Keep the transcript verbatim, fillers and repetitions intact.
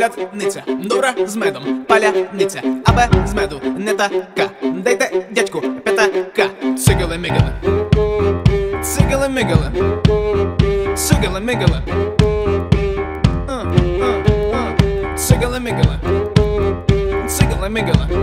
колядниця, добра з медом, паляниця, аби з меду не така. Дайте дядьку п'ятака. Цигали-мигали, цигали-мигали, цигали-мигали, цигали-мигали, цигали-мигали.